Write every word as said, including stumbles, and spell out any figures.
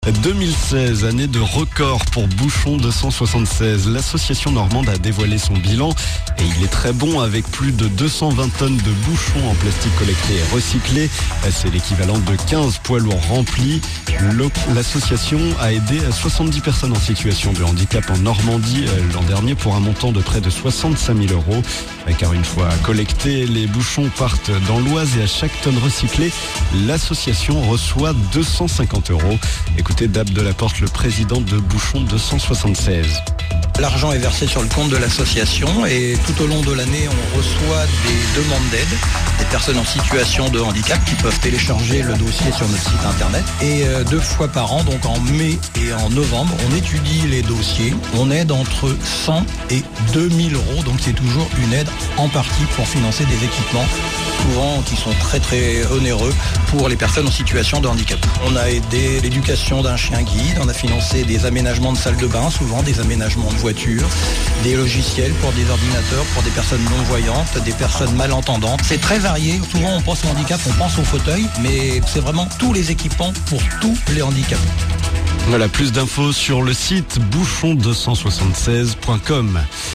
deux mille seize, année de record pour Bouchon deux cent soixante-seize. L'association normande a dévoilé son bilan et il est très bon avec plus de deux cent vingt tonnes de bouchons en plastique collectés et recyclés. C'est l'équivalent de quinze poids lourds remplis. L'association a aidé soixante-dix personnes en situation de handicap en Normandie l'an dernier pour un montant de près de soixante-cinq mille euros. Car une fois collectés, les bouchons partent dans l'Oise et à chaque tonne recyclée, l'association reçoit deux cent cinquante euros. Écoutez Dab de la Porte, le président de Bouchon deux cent soixante-seize. L'argent est versé sur le compte de l'association et tout au long de l'année, on reçoit des demandes d'aide des personnes en situation de handicap qui peuvent télécharger le dossier sur notre site internet. Et deux fois par an, donc en mai et en novembre, on étudie les dossiers. On aide entre cent et deux mille euros, donc c'est toujours une aide en partie pour financer des équipements, souvent qui sont très très onéreux pour les personnes en situation de handicap. On a aidé l'éducation d'un chien guide, on a financé des aménagements de salles de bain, souvent des aménagements de voitures, des logiciels pour des ordinateurs, pour des personnes non-voyantes, des personnes malentendantes. C'est très varié. Souvent, on pense au handicap, on pense au fauteuil, mais c'est vraiment tous les équipements pour tous les handicaps. Voilà, plus d'infos sur le site bouchon deux cent soixante-seize point com.